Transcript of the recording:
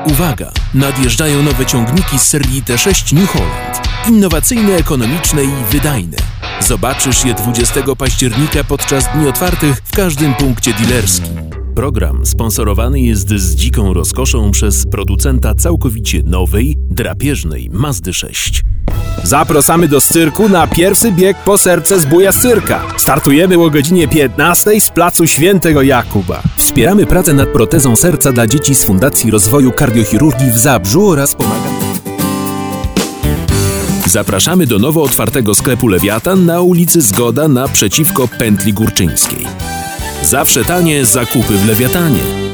Uwaga! Nadjeżdżają nowe ciągniki z serii T6 New Holland. Innowacyjne, ekonomiczne i wydajne. Zobaczysz je 20 października podczas dni otwartych w każdym punkcie dealerskim. Program sponsorowany jest z dziką rozkoszą przez producenta całkowicie nowej, drapieżnej Mazdy 6. Zapraszamy do cyrku na pierwszy bieg po serce zbója z cyrka. Startujemy o godzinie 15 z placu Świętego Jakuba. Wspieramy pracę nad protezą serca dla dzieci z Fundacji Rozwoju Kardiochirurgii w Zabrzu oraz pomagamy. Zapraszamy do nowo otwartego sklepu Lewiatan na ulicy Zgoda naprzeciwko Pętli Górczyńskiej. Zawsze tanie zakupy w Lewiatanie.